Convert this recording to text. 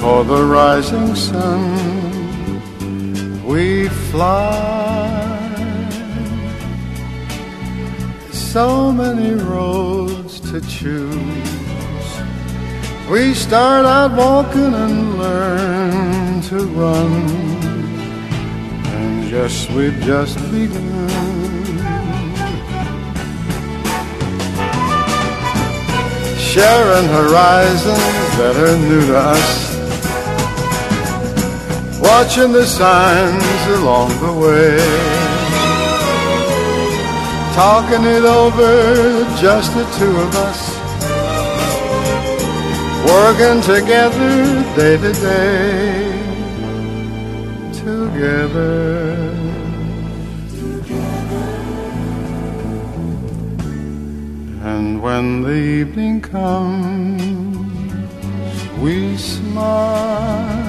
for the rising sun. We fly so many roads to choose. We start out walking and learn to run, and we've just begun. Sharing horizons that are new to us, watching the signs along the way, talking it over, just the two of us, working together day to day, together. And when the evening comes, we smile